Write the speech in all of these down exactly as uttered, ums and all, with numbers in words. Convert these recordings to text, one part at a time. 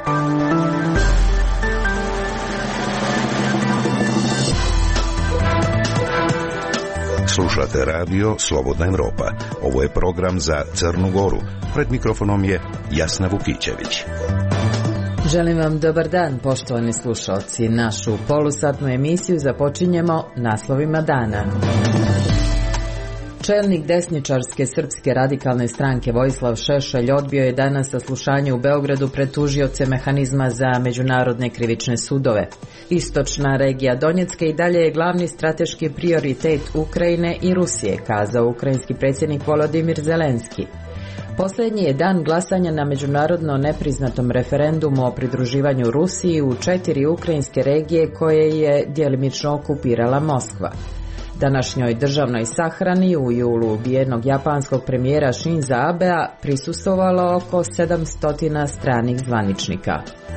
Slušate radio Slobodna Evropa. Ovo je program za Crnu Goru. Pred mikrofonom je Jasna Vukićević. Želim vam dobar dan, poštovani slušalci. Našu polusatnu emisiju započinjemo naslovima dana. Čelnik desničarske srpske radikalne stranke Vojislav Šešelj odbio je danas saslušanje u Beogradu pred tužioce mehanizma za međunarodne krivične sudove. Istočna regija Donjecka i dalje je glavni strateški prioritet Ukrajine i Rusije, kazao ukrajinski predsjednik Volodimir Zelenski. Posljednji je dan glasanja na međunarodno nepriznatom referendumu o pridruživanju Rusiji u četiri ukrajinske regije koje je djelimično okupirala Moskva. Današnjoj državnoj sahrani u julu ubijenog japanskog premijera Šinza Abea prisustvovalo oko sedamsto stranih zvaničnika.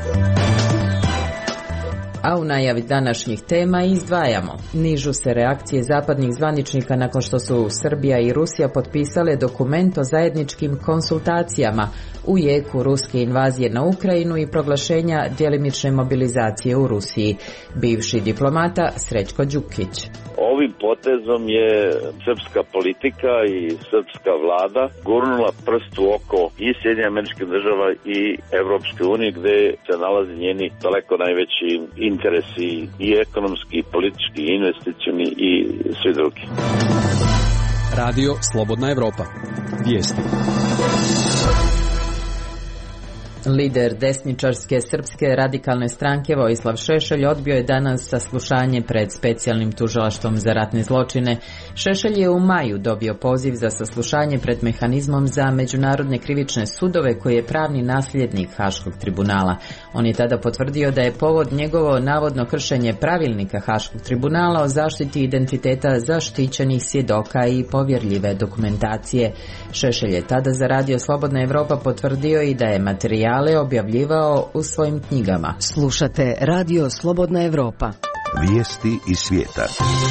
A u najavi današnjih tema izdvajamo. Nižu se reakcije zapadnih zvaničnika nakon što su Srbija i Rusija potpisale dokument o zajedničkim konsultacijama u jeku ruske invazije na Ukrajinu i proglašenja djelimične mobilizacije u Rusiji. Bivši diplomata Srećko Đukić. Ovim potezom je srpska politika i srpska vlada gurnula prst u oko i Sjedinjenih Američkih Država i Evropske unije, gde se nalazi njeni daleko najveći interesi i ekonomski, i politički, i investicioni i svi drugi. Radio Slobodna Evropa. Vijesti. Lider desničarske srpske radikalne stranke Vojislav Šešelj odbio je danas saslušanje pred specijalnim tužilaštvom za ratne zločine. Šešelj je u maju dobio poziv za saslušanje pred mehanizmom za međunarodne krivične sudove koji je pravni nasljednik Haškog tribunala. On je tada potvrdio da je povod njegovo navodno kršenje pravilnika Haškog tribunala o zaštiti identiteta zaštićenih svjedoka i povjerljive dokumentacije. Šešelj je tada za radio Slobodna Evropa potvrdio i da je materijal ale objavljivao u svojim knjigama. Slušate radio Slobodna Evropa. Vijesti iz svijeta.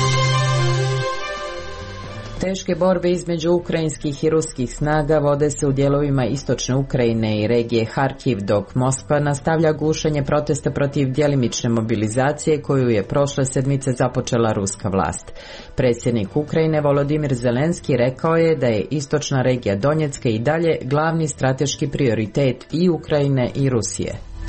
Teške borbe između ukrajinskih i ruskih snaga vode se u dijelovima istočne Ukrajine i regije Harkiv, dok Moskva nastavlja gušenje protesta protiv djelimične mobilizacije koju je prošle sedmice započela ruska vlast. Predsjednik Ukrajine Volodimir Zelenski rekao je da je istočna regija Donjecka i dalje glavni strateški prioritet i Ukrajine i Rusije.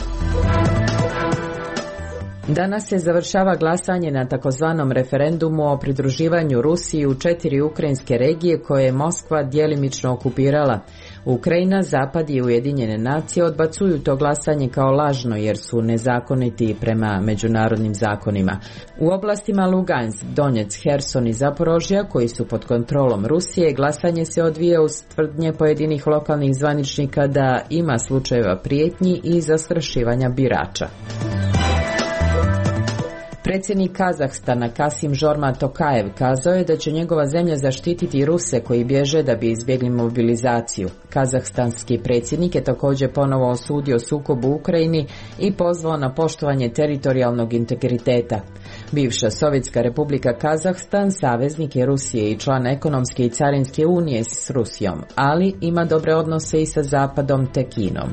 Danas se završava glasanje na takozvanom referendumu o pridruživanju Rusiji u četiri ukrajinske regije koje je Moskva djelimično okupirala. Ukrajina, Zapad i Ujedinjene nacije odbacuju to glasanje kao lažno jer su nezakoniti prema međunarodnim zakonima. U oblastima Lugansk, Donjec, Herson i Zaporožja, koji su pod kontrolom Rusije, glasanje se odvija uz tvrdnje pojedinih lokalnih zvaničnika da ima slučajeva prijetnji i zastrašivanja birača. Predsjednik Kazahstana Kasim Žorma Tokajev kazao je da će njegova zemlja zaštititi Ruse koji bježe da bi izbjegli mobilizaciju. Kazahstanski predsjednik je također ponovo osudio sukob u Ukrajini i pozvao na poštovanje teritorijalnog integriteta. Bivša Sovjetska republika Kazahstan saveznik je Rusije i član ekonomske i carinske unije s Rusijom, ali ima dobre odnose i sa Zapadom te Kinom.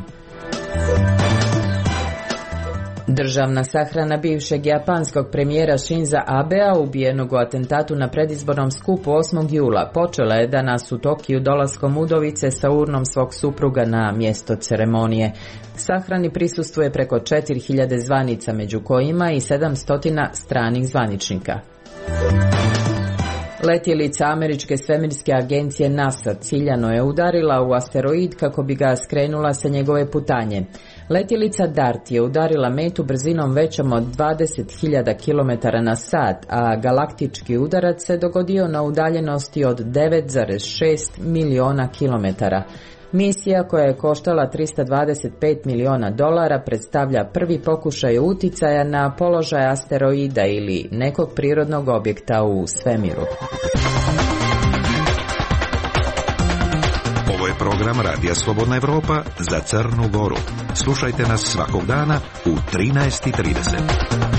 Državna sahrana bivšeg japanskog premijera Šinza Abea, ubijenog u atentatu na predizbornom skupu osmog jula, počela je danas u Tokiju dolaskom udovice sa urnom svog supruga na mjesto ceremonije. Sahrani prisustvuje preko četiri hiljade zvanica, među kojima i sedamsto stranih zvaničnika. Letjelica američke svemirske agencije NASA ciljano je udarila u asteroid kako bi ga skrenula sa njegove putanje. Letjelica DART je udarila metu brzinom većom od dvadeset hiljada kilometara na sat, a galaktički udarac se dogodio na udaljenosti od devet zarez šest milijuna kilometara. Misija, koja je koštala tristo dvadeset pet milijuna dolara, predstavlja prvi pokušaj uticaja na položaj asteroida ili nekog prirodnog objekta u svemiru. Ovo je program Radija Slobodna Evropa za Crnu Goru. Slušajte nas svakog dana u trinaest i trideset.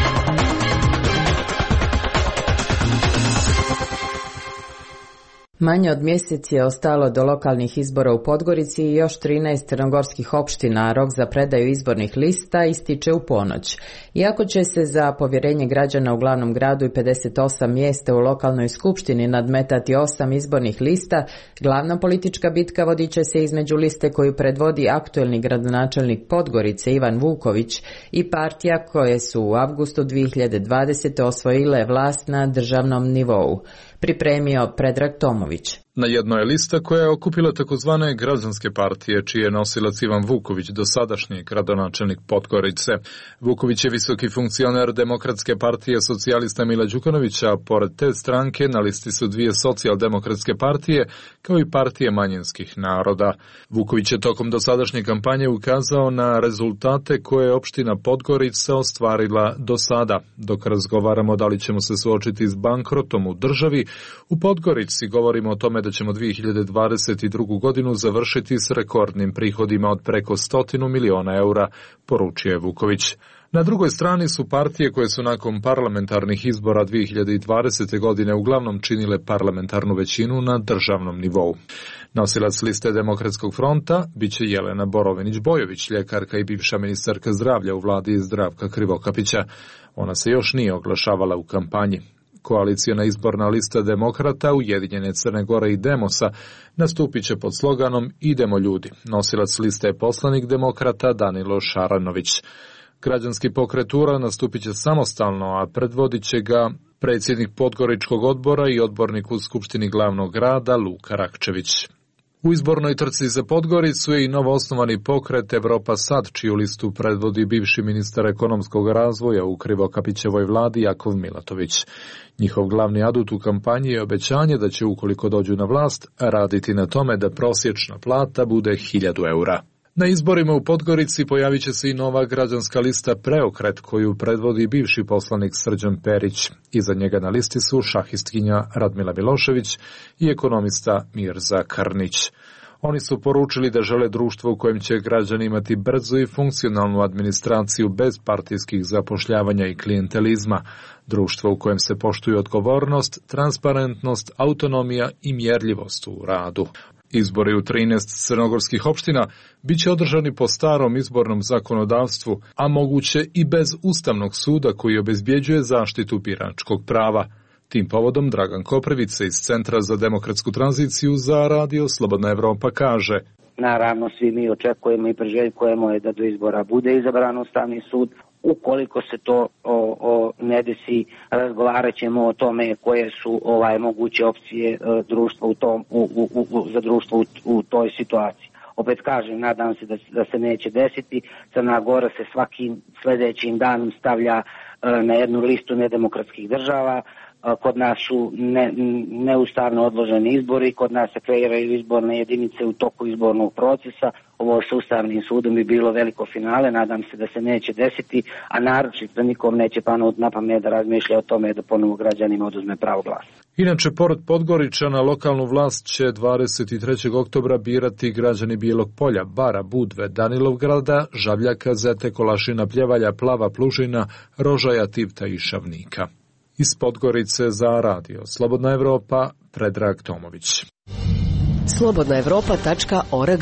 Manje od mjesec je ostalo do lokalnih izbora u Podgorici i još trinaest crnogorskih opština, a rok za predaju izbornih lista ističe u ponoć. Iako će se za povjerenje građana u glavnom gradu i pedeset osam mjesta u lokalnoj skupštini nadmetati osam izbornih lista, glavna politička bitka vodit će se između liste koju predvodi aktuelni gradonačelnik Podgorice Ivan Vuković i partija koje su u avgustu dvije hiljade dvadesete osvojile vlast na državnom nivou. Pripremio Predrag Tomović. Na jednoj je lista koja je okupila takozvane građanske partije, čiji je nosilac Ivan Vuković, dosadašnji gradonačelnik Podgorice. Vuković je visoki funkcioner Demokratske partije socijalista Mila Đukanovića, a pored te stranke na listi su dvije socijaldemokratske partije, kao i partije manjinskih naroda. Vuković je tokom dosadašnje kampanje ukazao na rezultate koje je opština Podgorica ostvarila do sada. Dok razgovaramo da li ćemo se suočiti s bankrotom u državi, u Podgorici govorimo o tome da ćemo dvije hiljade dvadeset drugu. godinu završiti s rekordnim prihodima od preko stotinu miliona eura, poručio je Vuković. Na drugoj strani su partije koje su nakon parlamentarnih izbora dvije hiljade dvadesete. godine uglavnom činile parlamentarnu većinu na državnom nivou. Nosilac liste Demokratskog fronta biće Jelena Borovinić-Bojović, ljekarka i bivša ministarka zdravlja u vladi Zdravka Krivokapića. Ona se još nije oglašavala u kampanji. Koaliciona izborna lista Demokrata, Ujedinjene Crne Gore i Demosa nastupit će pod sloganom Idemo ljudi. Nosilac liste je poslanik Demokrata Danilo Šaranović. Građanski pokret U R A nastupit će samostalno, a predvodit će ga predsjednik Podgoričkog odbora i odbornik u Skupštini glavnog grada Luka Rakčević. U izbornoj trci za Podgoricu je i novoosnovani pokret Evropa Sad, čiju listu predvodi bivši ministar ekonomskog razvoja u Krivokapićevoj vladi Jakov Milatović. Njihov glavni adut u kampanji je obećanje da će, ukoliko dođu na vlast, raditi na tome da prosječna plata bude hiljadu eura. Na izborima u Podgorici pojavit će se i nova građanska lista Preokret, koju predvodi bivši poslanik Srđan Perić. Iza njega na listi su šahistkinja Radmila Milošević i ekonomista Mirza Krnić. Oni su poručili da žele društvo u kojem će građani imati brzu i funkcionalnu administraciju bez partijskih zapošljavanja i klijentelizma, društvo u kojem se poštuju odgovornost, transparentnost, autonomija i mjerljivost u radu. Izbori u trinaest crnogorskih opština bit će održani po starom izbornom zakonodavstvu, a moguće i bez Ustavnog suda koji obezbjeđuje zaštitu biračkog prava. Tim povodom Dragan Koprivica iz Centra za demokratsku tranziciju za Radio Slobodna Evropa kaže: Naravno, svi mi očekujemo i priželjkujemo je da do izbora bude izabran Ustavni sud. Ukoliko se to o, o, ne desi, razgovarat ćemo o tome koje su ovaj moguće opcije e, društva u tom, u, u, u, za društvo u, u toj situaciji. Opet kažem, nadam se da, da se neće desiti. Crna Gora se svakim sljedećim danom stavlja e, na jednu listu nedemokratskih država. Kod nas su ne, neustavno odloženi izbori, kod nas se kreiraju izborne jedinice u toku izbornog procesa. Ovo sa Ustavnim sudom bi bilo veliko finale, nadam se da se neće desiti, a naročito nikom neće panuti na pamet da razmišlja o tome da ponovo građanima oduzme pravo glasa. Inače, pored Podgoričana, lokalnu vlast će dvadeset trećeg oktobra birati građani Bijelog Polja, Bara, Budve, Danilovgrada, Žavljaka, Zete, Kolašina, Pljevalja, Plava, Plužina, Rožaja, Tivta i Šavnika. Iz Podgorice za Radio Slobodna Evropa, Predrag Tomović. slobodna evropa tačka org.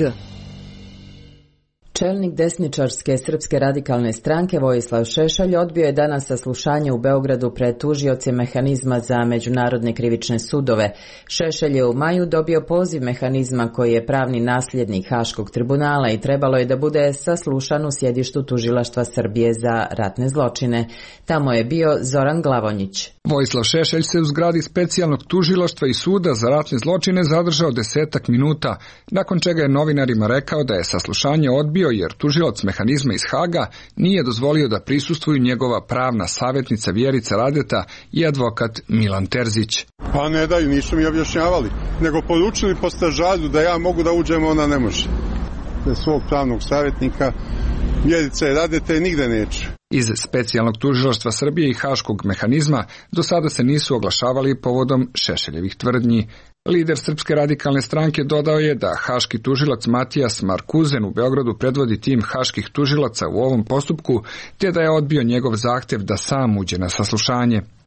Čelnik desničarske Srpske radikalne stranke Vojislav Šešelj odbio je danas saslušanje u Beogradu pred tužiocem mehanizma za međunarodne krivične sudove. Šešelj je u maju dobio poziv mehanizma koji je pravni nasljednik Haškog tribunala i trebalo je da bude saslušan u sjedištu tužilaštva Srbije za ratne zločine. Tamo je bio Zoran Glavonjić. Vojislav Šešelj se u zgradi specijalnog tužilaštva i suda za ratne zločine zadržao desetak minuta, nakon čega je novinarima rekao da je saslušanje odbio jer tužilac mehanizma iz Haga nije dozvolio da prisustvuju njegova pravna savjetnica Vjerica Radeta i advokat Milan Terzić. Pa ne daju, nisu mi objašnjavali, nego poručili po stražarju da ja mogu da uđem, ona ne može. Bez svog pravnog savjetnika Vjerice Radete nigde neće. Iz specijalnog tužilaštva Srbije i Haškog mehanizma do sada se nisu oglašavali povodom Šešeljevih tvrdnji. Lider Srpske radikalne stranke dodao je da haški tužilac Matijas Markuzen u Beogradu predvodi tim haških tužilaca u ovom postupku, te da je odbio njegov zahtjev da sam uđe na saslušanje.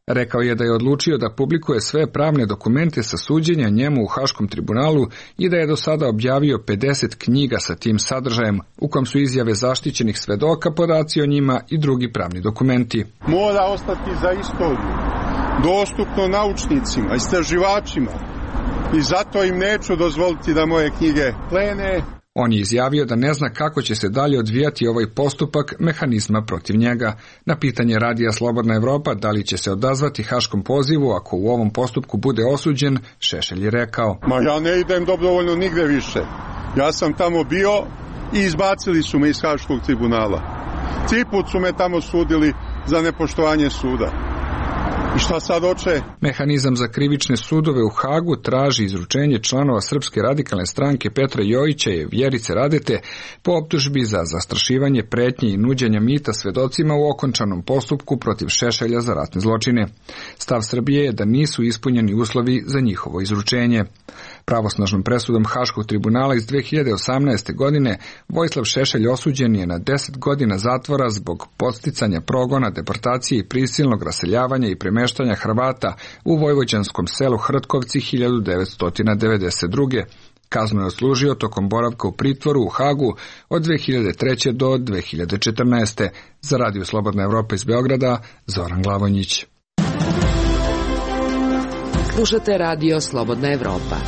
Rekao je da je odlučio da publikuje sve pravne dokumente sa suđenja njemu u Haškom tribunalu i da je do sada objavio pedeset knjiga sa tim sadržajem, u kom su izjave zaštićenih svedoka, podaci o njima i drugi pravni dokumenti. Mora ostati za istoriju, dostupno naučnicima, istraživačima, i zato im neću dozvoliti da moje knjige plene. On je izjavio da ne zna kako će se dalje odvijati ovaj postupak mehanizma protiv njega. Na pitanje Radija Slobodna Evropa da li će se odazvati haškom pozivu ako u ovom postupku bude osuđen, Šešelj je rekao: Ma ja ne idem dobrovoljno nigde više. Ja sam tamo bio i izbacili su me iz Haškog tribunala. Tri put su me tamo sudili za nepoštovanje suda. I šta sad hoće? Mehanizam za krivične sudove u Hagu traži izručenje članova Srpske radikalne stranke Petra Jojića i Vjerice Radete po optužbi za zastrašivanje, pretnje i nuđenja mita svedocima u okončanom postupku protiv Šešelja za ratne zločine. Stav Srbije je da nisu ispunjeni uslovi za njihovo izručenje. Pravosnažnom presudom Haškog tribunala iz dve hiljade osamnaeste. godine Vojislav Šešelj osuđen je na deset godina zatvora zbog podsticanja progona, deportacije i prisilnog raseljavanja i premeštanja Hrvata u vojvođanskom selu Hrtkovci hiljadu devetsto devedeset druge. Kaznu je odslužio tokom boravka u pritvoru u Hagu od dve hiljade treće. do dve hiljade četrnaeste. Za Radio Slobodna Evropa iz Beograda, Zoran Glavonjić. Slušate Radio Slobodna Evropa.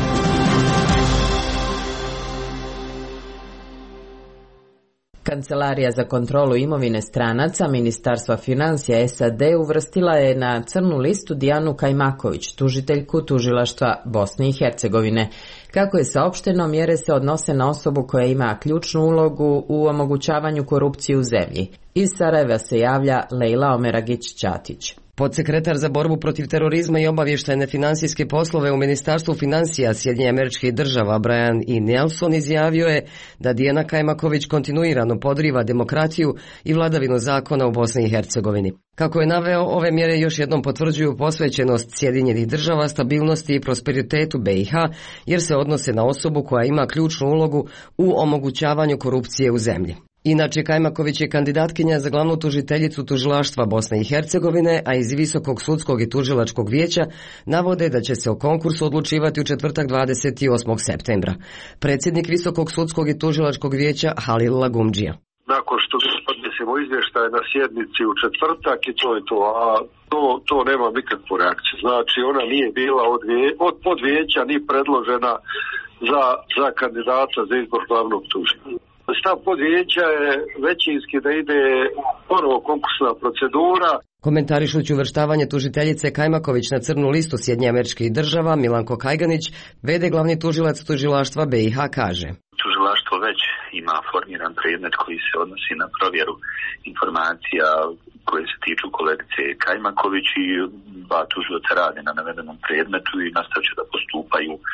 Kancelarija za kontrolu imovine stranaca Ministarstva financija S A D uvrstila je na crnu listu Dijanu Kajmaković, tužiteljku tužilaštva Bosne i Hercegovine. Kako je saopšteno, mjere se odnose na osobu koja ima ključnu ulogu u omogućavanju korupcije u zemlji. Iz Sarajeva se javlja Lejla Omeragić-Ćatić. Podsekretar za borbu protiv terorizma i obavještajne finansijske poslove u Ministarstvu financija Sjedinjenih Američkih Država Brian E. Nelson izjavio je da Dijana Kajmaković kontinuirano podriva demokraciju i vladavinu zakona u Bosni i Hercegovini. Kako je naveo, ove mjere još jednom potvrđuju posvećenost Sjedinjenih Država, stabilnosti i prosperitetu B i H, jer se odnose na osobu koja ima ključnu ulogu u omogućavanju korupcije u zemlji. Inače, Kajmaković je kandidatkinja za glavnu tužiteljicu tužilaštva Bosne i Hercegovine, a iz Visokog sudskog i tužilačkog vijeća navode da će se o konkursu odlučivati u četvrtak dvadeset osmog septembra. Predsjednik Visokog sudskog i tužilačkog vijeća Halil Lagumdžija. Nakon što podnesemo izvještaj na sjednici u četvrtak i to je to, a to, to nema nikakvu reakciju. Znači, ona nije bila od, vije, od podvijeća ni predložena za, za kandidata za izbor glavnog tužitelja. Stav podvijeća je većinski da ide prvo konkursna procedura. Komentarišući uvrštavanje tužiteljice Kajmaković na crnu listu Sjedinjenih Američkih Država, Milanko Kajganić, v d glavni tužilac tužilaštva B i H, kaže: Tužilaštvo već ima formiran predmet koji se odnosi na provjeru informacija koje se tiču kolegice Kajmaković i dva tužioca rade na navedenom predmetu i nastavit će da postupaju a,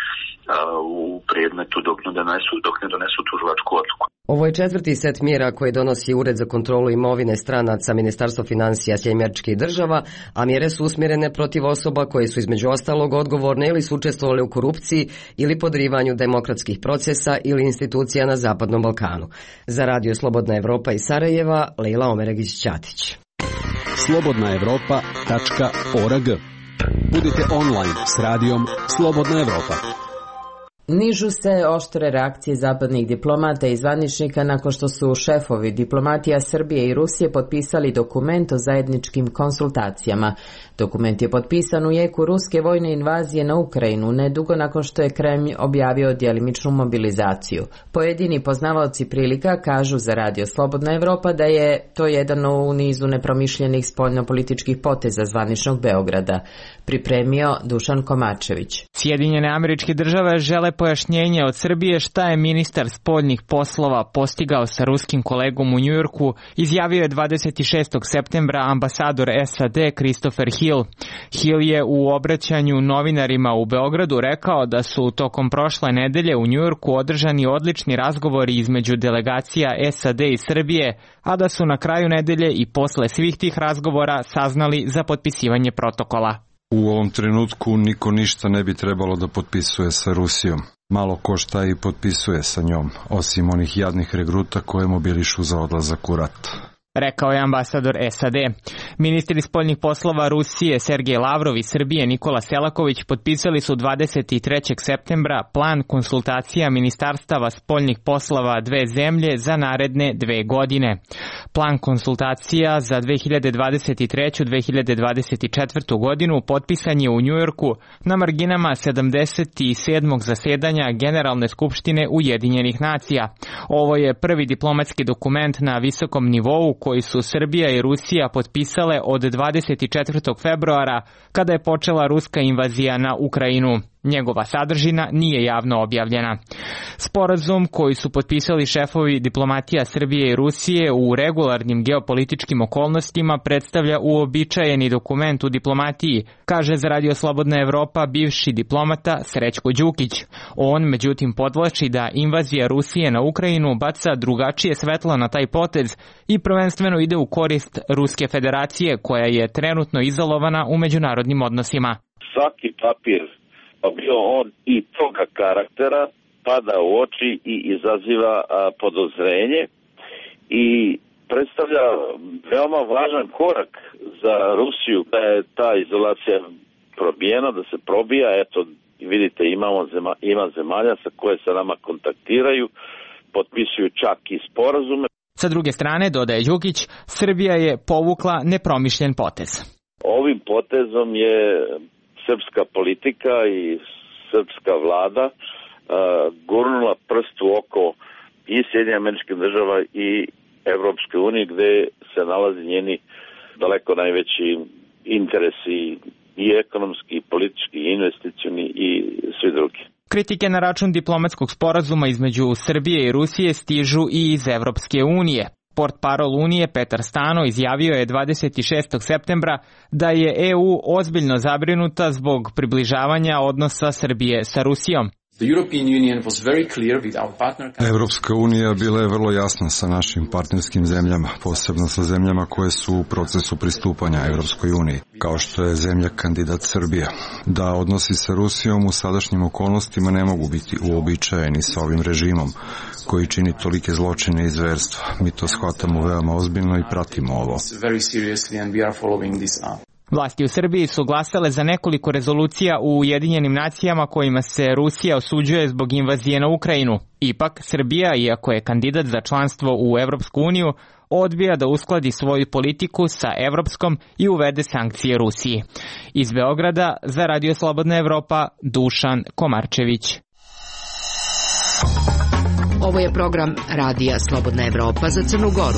u predmetu dok ne donesu, dok ne donesu tužilačku odluku. Ovo je četvrti set mjera koje donosi Ured za kontrolu imovine stranaca Ministarstva financija Sjedinjenih Američkih Država, a mjere su usmjerene protiv osoba koje su između ostalog odgovorne ili su učestvovale u korupciji ili podrivanju demokratskih procesa ili institucija na Zapadnom Balkanu. Za Radio Slobodna Evropa iz Sarajeva, Lejla Omeragić-Ćatić. slobodna evropa tačka org. Budite online s radijom Slobodna Evropa. Nižu se oštre reakcije zapadnih diplomata i zvaničnika nakon što su šefovi diplomatija Srbije i Rusije potpisali dokument o zajedničkim konsultacijama. Dokument je potpisan u jeku ruske vojne invazije na Ukrajinu, nedugo nakon što je Kremlj objavio djelimičnu mobilizaciju. Pojedini poznavaoci prilika kažu za Radio Slobodna Evropa da je to jedan u nizu nepromišljenih spoljnopolitičkih poteza zvaničnog Beograda. Pripremio Dušan Komačević. Sjedinjene Američke Države žele pojašnjenje od Srbije šta je ministar spoljnih poslova postigao sa ruskim kolegom u Njujorku, izjavio je dvadeset šestog septembra ambasador S A D Christopher Hill. Hill je u obraćanju novinarima u Beogradu rekao da su tokom prošle nedelje u Njujorku održani odlični razgovori između delegacija S A D i Srbije, a da su na kraju nedelje i posle svih tih razgovora saznali za potpisivanje protokola. U ovom trenutku niko ništa ne bi trebalo da potpisuje sa Rusijom. Malo ko šta i potpisuje sa njom, osim onih jadnih regruta koje mobilišu za odlazak u rat. rekao je ambasador S A D. Ministri spoljnih poslova Rusije Sergej Lavrov i Srbije Nikola Selaković potpisali su dvadeset trećeg septembra plan konsultacija ministarstava spoljnih poslova dve zemlje za naredne dve godine. Plan konsultacija za dve hiljade dvadeset treću do dve hiljade dvadeset četvrtu godinu potpisan je u Njujorku na marginama sedamdeset sedmog zasedanja Generalne skupštine Ujedinjenih nacija. Ovo je prvi diplomatski dokument na visokom nivou koji su Srbija i Rusija potpisale od dvadeset četvrtog februara kada je počela ruska invazija na Ukrajinu. Njegova sadržina nije javno objavljena. Sporazum koji su potpisali šefovi diplomatija Srbije i Rusije u regularnim geopolitičkim okolnostima predstavlja uobičajeni dokument u diplomatiji, kaže za Radio Slobodna Evropa bivši diplomata Srećko Đukić. On međutim podvlači da invazija Rusije na Ukrajinu baca drugačije svetlo na taj potez i prvenstveno ide u korist Ruske federacije koja je trenutno izolovana u međunarodnim odnosima. Svaki papir, pa bio on i toga karaktera, pada u oči i izaziva a, podozrenje i predstavlja veoma važan korak za Rusiju da je ta izolacija probijena, da se probija. Eto, vidite, imamo zema, ima zemalja sa koje se nama kontaktiraju, potpisuju čak i sporazume. Sa druge strane, dodaje Đukić, Srbija je povukla nepromišljen potez. Ovim potezom je srpska politika i srpska vlada uh, gurnula prst u oko i Sjedinjenih Američkih Država i Evropske unije, gde se nalazi njeni daleko najveći interesi i ekonomski, i politički, i investicioni i svi drugi. Kritike na račun diplomatskog sporazuma između Srbije i Rusije stižu i iz Evropske unije. Portparol Unije Petar Stano izjavio je dvadeset šestog septembra da je E U ozbiljno zabrinuta zbog približavanja odnosa Srbije sa Rusijom. Evropska unija bila je vrlo jasna sa našim partnerskim zemljama, posebno sa zemljama koje su u procesu pristupanja Evropskoj uniji, kao što je zemlja kandidat Srbija. Da odnosi sa Rusijom u sadašnjim okolnostima ne mogu biti uobičajeni sa ovim režimom, koji čini tolike zločine i zverstva. Mi to shvatamo veoma ozbiljno i pratimo ovo. Vlasti u Srbiji su glasale za nekoliko rezolucija u Ujedinjenim nacijama kojima se Rusija osuđuje zbog invazije na Ukrajinu. Ipak, Srbija, iako je kandidat za članstvo u Evropsku uniju, odbija da uskladi svoju politiku sa evropskom i uvede sankcije Rusiji. Iz Beograda za Radio Slobodna Evropa, Dušan Komarčević. Ovo je program Radija Slobodna Evropa za Crnu Goru.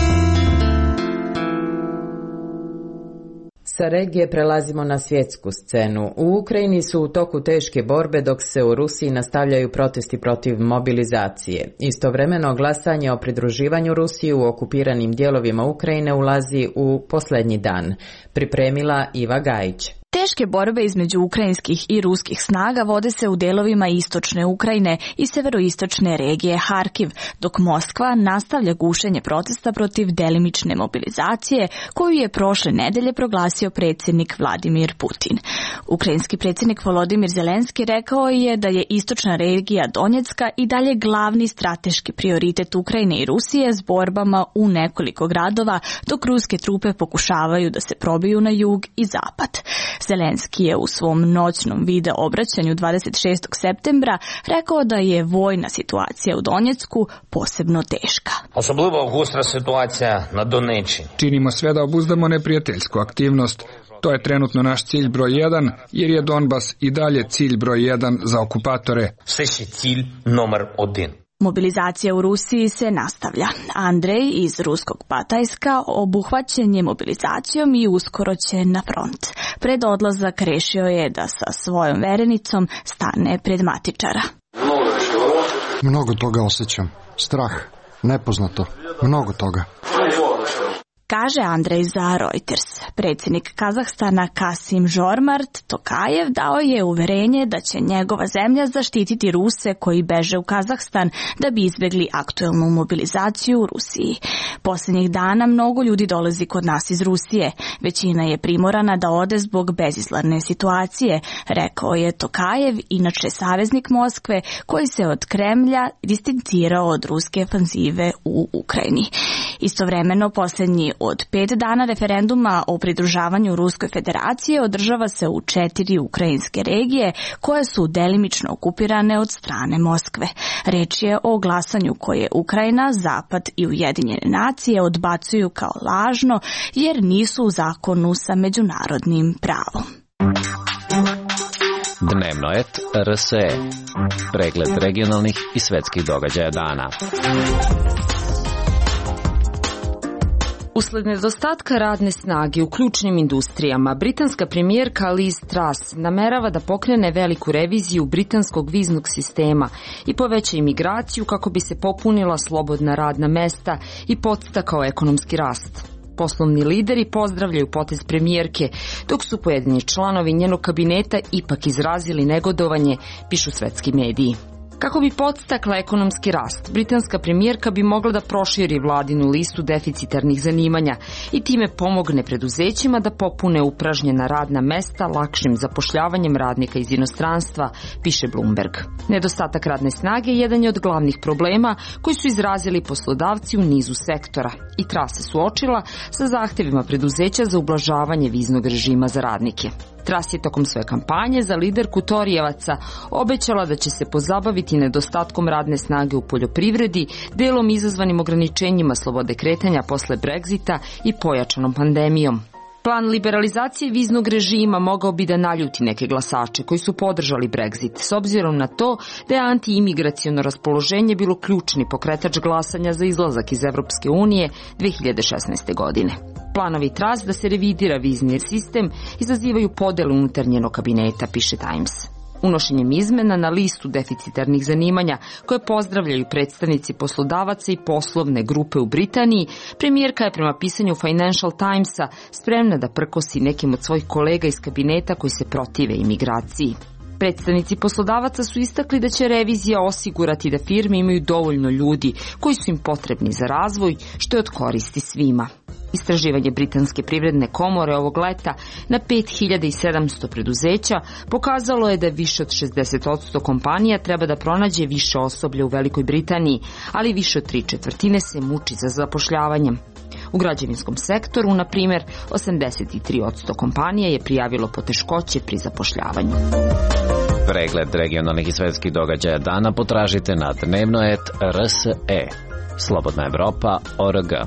Sa regije prelazimo na svjetsku scenu. U Ukrajini su u toku teške borbe dok se u Rusiji nastavljaju protesti protiv mobilizacije. Istovremeno glasanje o pridruživanju Rusiji u okupiranim dijelovima Ukrajine ulazi u posljednji dan. Pripremila Iva Gajić. Teške borbe između ukrajinskih i ruskih snaga vode se u delovima istočne Ukrajine i severoistočne regije Harkiv, dok Moskva nastavlja gušenje protesta protiv delimične mobilizacije koju je prošle nedelje proglasio predsjednik Vladimir Putin. Ukrajinski predsjednik Volodimir Zelenski rekao je da je istočna regija Donjecka i dalje glavni strateški prioritet Ukrajine i Rusije s borbama u nekoliko gradova, dok ruske trupe pokušavaju da se probiju na jug i zapad. Zelenski je u svom noćnom video obraćanju dvadeset šestog septembra rekao da je vojna situacija u Donjecku posebno teška. Особливо гостра ситуація на Донеччині. Činimo sve da obuzdamo neprijateljsku aktivnost. To je trenutno naš cilj broj jedan, jer je Donbas i dalje cilj broj jedan za okupatore. Все ще ціль номер один. Mobilizacija u Rusiji se nastavlja. Andrej iz ruskog Batajska obuhvaćen je mobilizacijom i uskoro će na front. Pred odlazak rešio je da sa svojom verenicom stane pred matičara. Mnogo toga osjećam. Strah, nepoznato, mnogo toga. Kaže Andrej za Reuters. Predsjednik Kazahstana Kasim Žormart Tokajev dao je uverenje da će njegova zemlja zaštititi Ruse koji beže u Kazahstan da bi izbjegli aktuelnu mobilizaciju u Rusiji. Posljednjih dana mnogo ljudi dolazi kod nas iz Rusije. Većina je primorana da ode zbog bezizlazne situacije, rekao je Tokajev, inače saveznik Moskve koji se od Kremlja distancirao od ruske ofanzive u Ukrajini. Istovremeno, posljednji od pet dana referenduma o pridružavanju Ruskoj federaciji održava se u četiri ukrajinske regije koje su delimično okupirane od strane Moskve. Reč je o glasanju koje Ukrajina, Zapad i Ujedinjene nacije odbacuju kao lažno jer nisu u zakonu sa međunarodnim pravom. Dnevnoet R S E. Pregled regionalnih i svetskih događaja dana. Usled nedostatka radne snage u ključnim industrijama, britanska premijerka Liz Truss namerava da pokrene veliku reviziju britanskog viznog sistema i poveća imigraciju kako bi se popunila slobodna radna mesta i podstakao ekonomski rast. Poslovni lideri pozdravljaju potez premijerke, dok su pojedini članovi njenog kabineta ipak izrazili negodovanje, pišu svetski mediji. Kako bi podstakla ekonomski rast, britanska premijerka bi mogla da proširi vladinu listu deficitarnih zanimanja i time pomogne preduzećima da popune upražnjena radna mesta lakšim zapošljavanjem radnika iz inostranstva, piše Bloomberg. Nedostatak radne snage jedan je od glavnih problema koji su izrazili poslodavci u nizu sektora i Truss se suočila sa zahtevima preduzeća za ublažavanje viznog režima za radnike. Truss je tokom svoje kampanje za liderku Torijevaca obećala da će se pozabaviti nedostatkom radne snage u poljoprivredi, delom izazvanim ograničenjima slobode kretanja posle Brexita i pojačanom pandemijom. Plan liberalizacije viznog režima mogao bi da naljuti neke glasače koji su podržali Brexit, s obzirom na to da je antiimigraciono raspoloženje bilo ključni pokretač glasanja za izlazak iz Evropske unije dve hiljade šesnaeste. godine. Planovi Truss da se revidira vizni sistem izazivaju podelu unutar njenog kabineta, piše Times. Unošenjem izmena na listu deficitarnih zanimanja koje pozdravljaju predstavnici poslodavaca i poslovne grupe u Britaniji, premijerka je prema pisanju Financial Timesa spremna da prkosi nekim od svojih kolega iz kabineta koji se protive imigraciji. Predstavnici poslodavaca su istakli da će revizija osigurati da firme imaju dovoljno ljudi koji su im potrebni za razvoj, što je od koristi svima. Istraživanje Britanske privredne komore ovog leta na pet hiljada sedamsto preduzeća pokazalo je da više od šezdeset posto kompanija treba da pronađe više osoblja u Velikoj Britaniji, ali više od tri četvrtine se muči za zapošljavanjem. U građevinskom sektoru, na primjer, osamdeset tri posto kompanija je prijavilo poteškoće pri zapošljavanju. Pregled regionalnih i svetskih događaja dana potražite na Dnevnoet R S E. Slobodna Evropa O R G.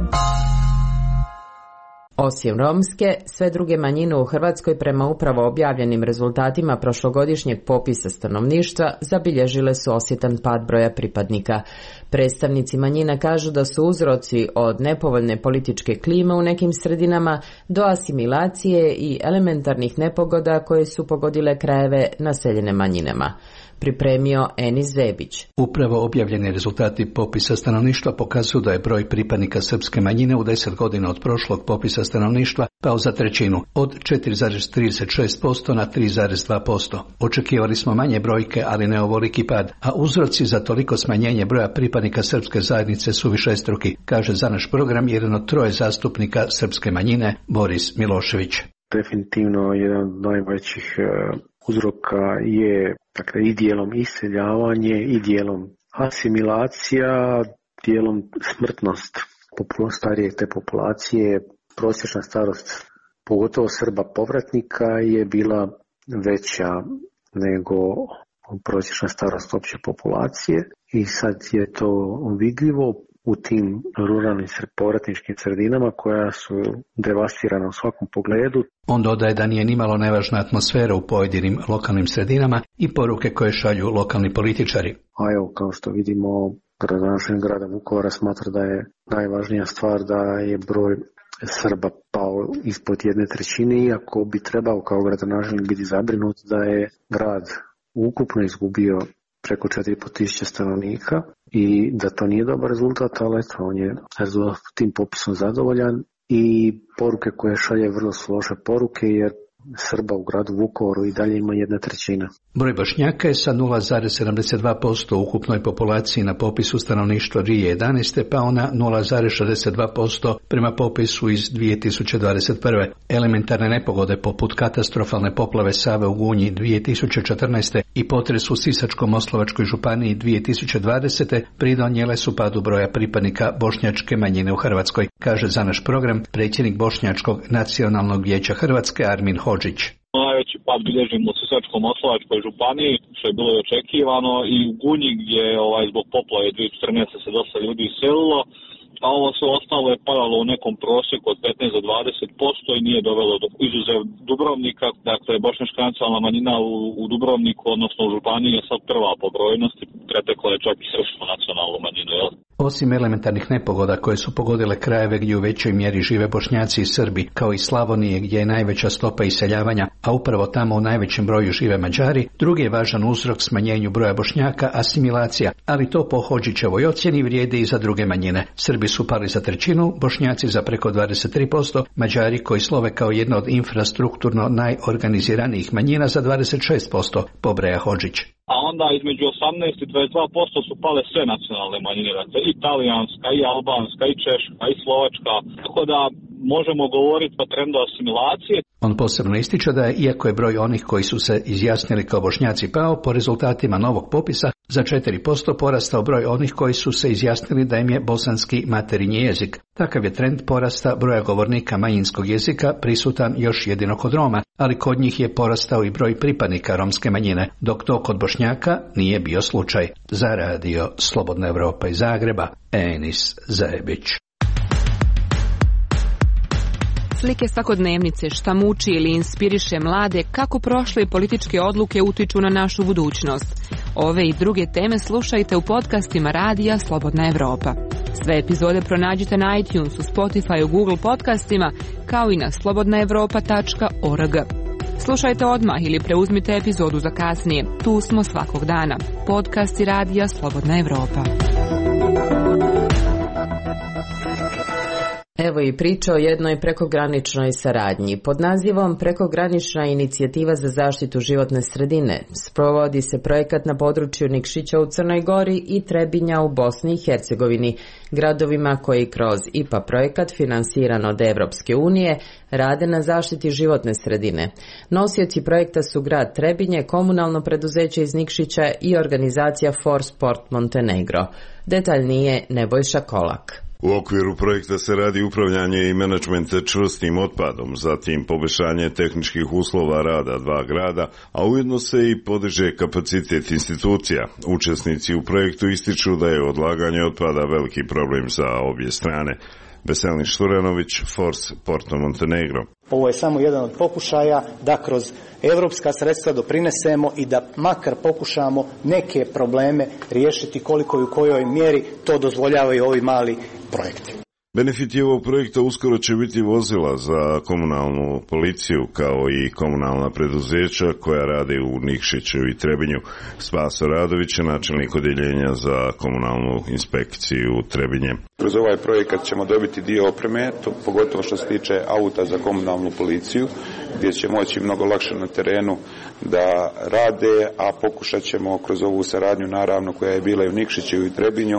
Osim romske, sve druge manjine u Hrvatskoj prema upravo objavljenim rezultatima prošlogodišnjeg popisa stanovništva zabilježile su osjetan pad broja pripadnika. Predstavnici manjina kažu da su uzroci od nepovoljne političke klime u nekim sredinama do asimilacije i elementarnih nepogoda koje su pogodile krajeve naseljene manjinama. Pripremio Enis Zebić. Upravo objavljeni rezultati popisa stanovništva pokazuju da je broj pripadnika srpske manjine u deset godina od prošlog popisa stanovništva pao za trećinu, od četiri zarez trideset šest posto na tri zarez dva posto. Očekivali smo manje brojke, ali ne ovoliki pad, a uzroci za toliko smanjenje broja pripadnika srpske zajednice su višestruki, kaže za naš program jedan od troje zastupnika srpske manjine, Boris Milošević. Definitivno jedan od najvećih uzroka je, dakle, i dijelom iseljavanje i dijelom asimilacija, dijelom smrtnost starije te populacije. Prosječna starost, pogotovo Srba povratnika, je bila veća nego prosječna starost opće populacije i sad je to vidljivo u tim ruralnim povratničkim sredinama koja su devastirana u svakom pogledu. On dodaje da nije nimalo nevažna atmosfera u pojedinim lokalnim sredinama i poruke koje šalju lokalni političari. A evo, kao što vidimo, gradonačelnik grada Vukovara smatra da je najvažnija stvar da je broj Srba pao ispod jedne trećine, iako bi trebao kao gradonačelnik biti zabrinut da je grad ukupno izgubio preko četiri i po tisuće stanovnika i da to nije dobar rezultat, ali eto, on je tim popisom zadovoljan i poruke koje šalje vrlo su loše poruke jer Srba u gradu Vukovaru i dalje ima jedna trećina. Broj Bošnjaka je sa nula zarez sedamdeset dva posto u ukupnoj populaciji na popisu stanovništva dvije tisuće jedanaeste pao na nula zarez šezdeset dva posto prema popisu iz dvije tisuće dvadeset prve. Elementarne nepogode poput katastrofalne poplave Save u Gunji dvije tisuće četrnaeste i potres u Sisačko-moslavačkoj županiji dvije tisuće dvadesete pridonijele su padu broja pripadnika bošnjačke manjine u Hrvatskoj, kaže za naš program predsjednik Bošnjačkog nacionalnog vijeća Hrvatske Armin Hodžić. Najveći pad bilježimo u Sisačko-moslavačkoj županiji, što je bilo i očekivano, i u Gunji gdje ovaj, zbog poplave dvije tisuće četrnaeste se dosta ljudi iselilo, a ovo sve ostalo je padalo u nekom prosjeku od petnaest do dvadeset posto i nije dovelo do izuzev Dubrovnika. Dakle, bošnjačka nacionalna manjina u, u Dubrovniku, odnosno u županiji, je sad prva po brojnosti, pretekla je čak i srpsku nacionalnu manjinu. Jel? Osim elementarnih nepogoda koje su pogodile krajeve gdje u većoj mjeri žive Bošnjaci i Srbi, kao i Slavonije gdje je najveća stopa iseljavanja, a upravo tamo u najvećem broju žive Mađari, drugi je važan uzrok smanjenju broja Bošnjaka asimilacija, ali to po Hodžićevoj ocjeni vrijedi i za druge manjine. Srbi su pali za trećinu, Bošnjaci za preko dvadeset tri posto, Mađari koji slove kao jedna od infrastrukturno najorganiziranijih manjina za dvadeset šest posto, pobraja Hodžić. A onda između osamnaest i dvadeset dva posto su pale sve nacionalne manjine, dakle i talijanska, i albanska, i češka, i slovačka, tako da možemo govoriti o trendu asimilacije. On posebno ističe da je, iako je broj onih koji su se izjasnili kao Bošnjaci pao, po rezultatima novog popisa za četiri posto porastao broj onih koji su se izjasnili da im je bosanski materinji jezik. Takav je trend porasta broja govornika manjinskog jezika prisutan još jedino kod Roma, ali kod njih je porastao i broj pripadnika romske manjine, dok to kod Bošnjaka nije bio slučaj. Za radio Slobodna Evropa iz Zagreba, Enis Zajebić. Slike svakodnevnice, šta muči ili inspiriše mlade, kako prošle političke odluke utiču na našu budućnost. Ove i druge teme slušajte u podcastima radija Slobodna Evropa. Sve epizode pronađite na iTunesu, Spotify, Google podcastima, kao i na slobodna evropa tačka org. Slušajte odmah ili preuzmite epizodu za kasnije. Tu smo svakog dana. Podcasti radija Slobodna Evropa. Evo i priča o jednoj prekograničnoj saradnji. Pod nazivom Prekogranična inicijativa za zaštitu životne sredine sprovodi se projekat na području Nikšića u Crnoj Gori i Trebinja u Bosni i Hercegovini, gradovima koji kroz I P A projekat finansiran od Evropske unije rade na zaštiti životne sredine. Nosioci projekta su grad Trebinje, komunalno preduzeće iz Nikšića i organizacija For Sport Montenegro. Detaljnije Nebojša Kolak. U okviru projekta se radi upravljanje i menadžment čvrstim otpadom, zatim poboljšanje tehničkih uslova rada dva grada, a ujedno se i podiže kapacitet institucija. Učesnici u projektu ističu da je odlaganje otpada veliki problem za obje strane. Veselin Šturanović, Force Porto Montenegro. Ovo je samo jedan od pokušaja da kroz evropska sredstva doprinesemo i da makar pokušamo neke probleme riješiti koliko i u kojoj mjeri to dozvoljavaju ovi mali projekti. Benefiti ovog projekta uskoro će biti vozila za komunalnu policiju kao i komunalna preduzeća koja rade u Nikšiću i Trebinju. Spaso Radović je načelnik odjeljenja za komunalnu inspekciju Trebinje. Kroz ovaj projekat ćemo dobiti dio opreme, to pogotovo što se tiče auta za komunalnu policiju, gdje će moći mnogo lakše na terenu da rade, a pokušat ćemo kroz ovu saradnju, naravno koja je bila i u Nikšiću i Trebinju,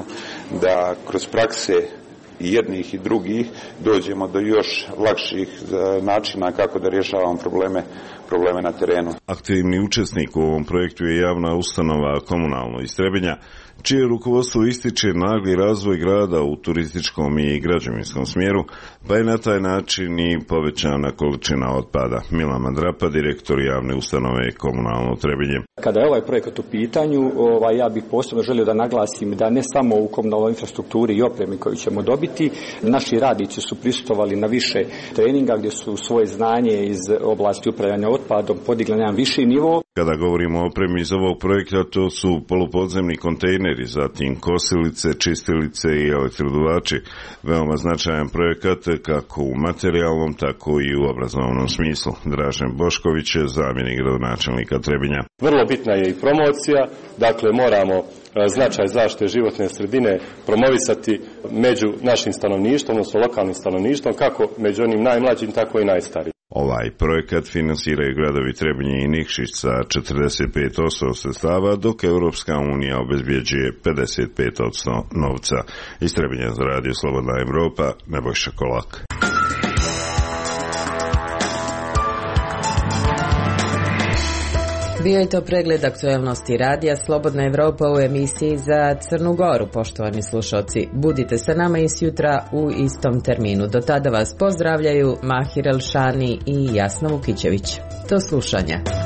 da kroz prakse i jednih i drugih dođemo do još lakših načina kako da rješavamo probleme, probleme na terenu. Aktivni učesnik u ovom projektu je javna ustanova komunalno iz Trebinja, čije rukovodstvo ističe nagli razvoj grada u turističkom i građevinskom smjeru, pa je na taj način i povećana količina otpada. Milan Mandrapa, direktor javne ustanove komunalno Trebinje. Kada je ovaj projekat u pitanju, ovaj, ja bih posebno želio da naglasim da ne samo u komunalnoj infrastrukturi i opremi koju ćemo dobiti, naši radnici su prisustvovali na više treninga gdje su svoje znanje iz oblasti upravljanja otpadom podigli na jedan viši nivo. Kada govorimo o opremi iz ovog projekta, to su polupodzemni kontejneri, zatim kosilice, čistilice i elektroduvači. Veoma značajan projekat kako u materijalnom, tako i u obrazovnom smislu. Dražen Bošković je zamjenik gradonačelnika Trebinja. Vrlo bitna je i promocija, dakle moramo značaj zaštite životne sredine promovisati među našim stanovništvom, odnosno lokalnim stanovništvom, kako među onim najmlađim, tako i najstarijim. Ovaj projekat finansiraju gradovi Trebinje i Nikšić sa četrdeset pet posto sredstava, dok Europska unija obezbjeđuje pedeset pet posto novca. Iz Trebinja za radio Slobodna Evropa, Nebojša Kolak. Bio je to pregled aktuelnosti radija Slobodna Evropa u emisiji za Crnu Goru, poštovani slušalci. Budite sa nama i sjutra u istom terminu. Do tada vas pozdravljaju Mahir Elšani i Jasna Vukićević. Do slušanja.